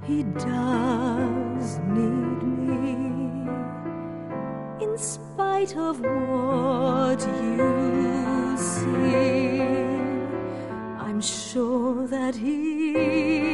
He does need me, in spite of what you see. I'm sure that he